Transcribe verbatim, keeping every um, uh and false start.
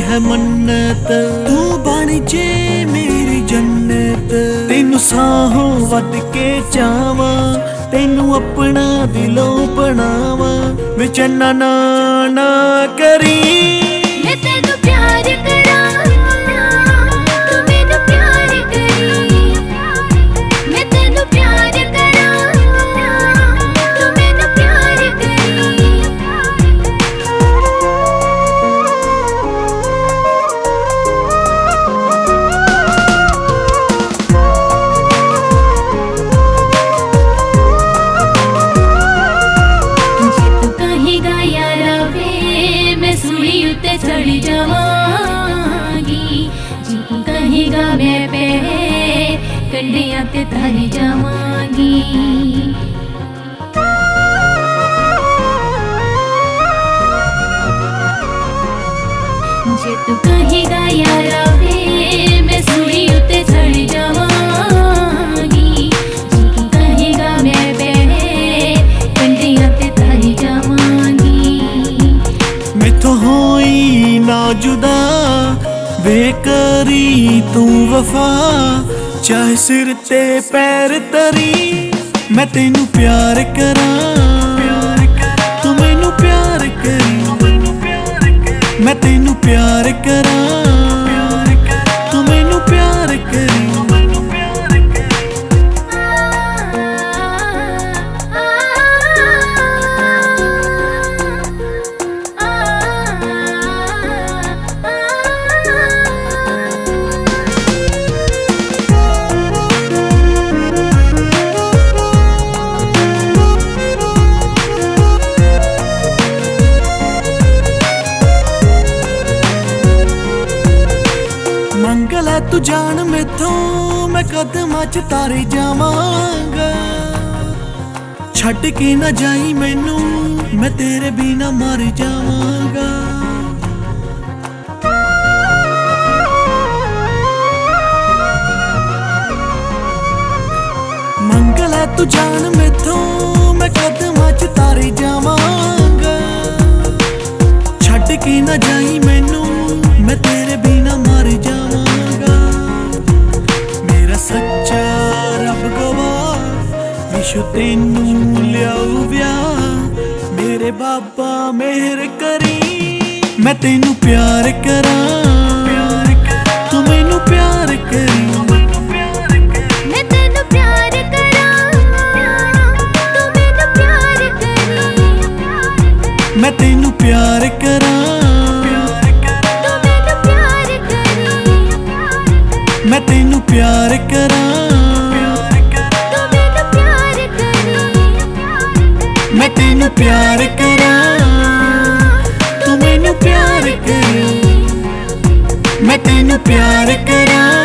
है मन्नत तू बन जे मेरी जन्नत। तेनू साहों वध के चावां तेनू अपना दिलों बनावां वे चन्ना ना ना करी। मैं तेनू प्यार करां तू मैनू प्यार करी। मैं तेनू प्यार करां तू मैनू प्यार करी। जे तू कहेगा यारा वे मैं सूली उत्ते चढ़ जावांगी। जी तू कहेगा मैं पे कंडियां ते तर जावांगी। जे तू कहेगा यारा वे मैं सूली उत्ते चढ़ जावांगी। जी तू कहेगा मैं पे कंडियां ते तर जावांगी। मैथों होई ना जुदा वे करी तू वफा चाहे सिर ते पैर तरी। मैं तेनू प्यार करां तू मैनू प्यार करी। मैं तेनू प्यार करां तू मैनू प्यार करी। मंगल है तू जान मैथों मैं कदमां च तारे जावांगा। छड्ड के ना जाई मैनू मैं तेरे बिना मर जावांगा। मंगल है तू जान मैथों मैं कदमां च तारे जावांगा। छड्ड के ना जाई मैनू मैं तेरे बिना मर जावांगा। मेरा सच्चा रब गवाह विशु तेनू लियाऊ ब्याह मेरे बाबा मेहर करी। मैं तेनू प्यार करां तू मैनू प्यार करी। मैं तेनू प्यार करां तू मैनू प्यार करी। मैं तेनू प्यार करां मैं तेनू प्यार करां तू मैनू प्यार करी। मैं तेनू प्यार करां तू मैनू प्यार करी। मैं तेनू प्यार करां।